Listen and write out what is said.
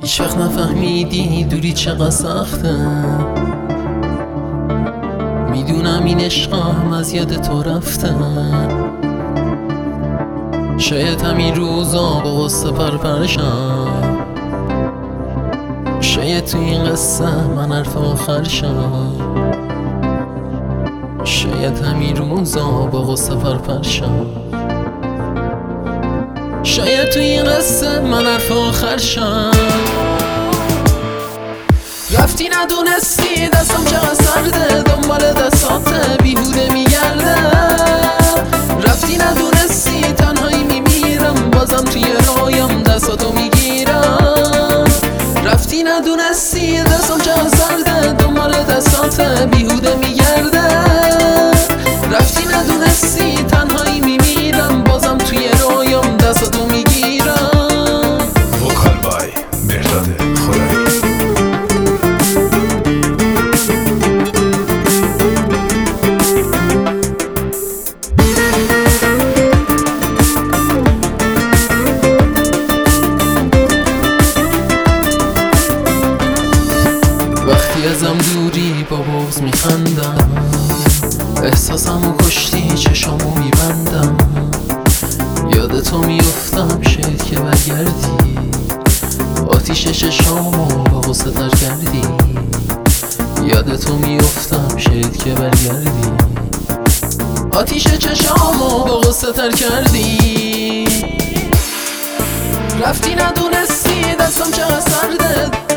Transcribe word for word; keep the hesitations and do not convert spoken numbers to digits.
هیچ وقت نفهمیدی دوری چقدر سخته. میدونم این عشقم از یاد تو رفته. شاید همین روزا با غصه پرپرشم، شاید تو این قصه من حرف آخر شم، شاید همین روزا با غصه پرپرشم، شاید تو این قصه من حرف آخر شم. رفتی ندونستی دستم چقدر سرده، دنبال دستات بیهوده میگرده. رفتی ندونستی تنهایی میمیرم، بازم توی رایم دستاتو میگیرم. رفتی ندونستی دستم چقدر سرده، دنبال دستات بیهوده میگرده. رفتی ندونستی تنهایی میمیرم، بازم توی رایم دستاتو میگیرم. وکال بای مرداد خدایی. وقتی ازم دوری با بغض میخندم، احساسمو کشتی چشامو میبندم. یادتو میفتم شاید که برگردی، آتیش چشامو با غصه تر کردی. یادتو میفتم شاید که برگردی، آتیش چشامو با غصه تر کردی. رفتی ندونستی دستم چقدر سرده،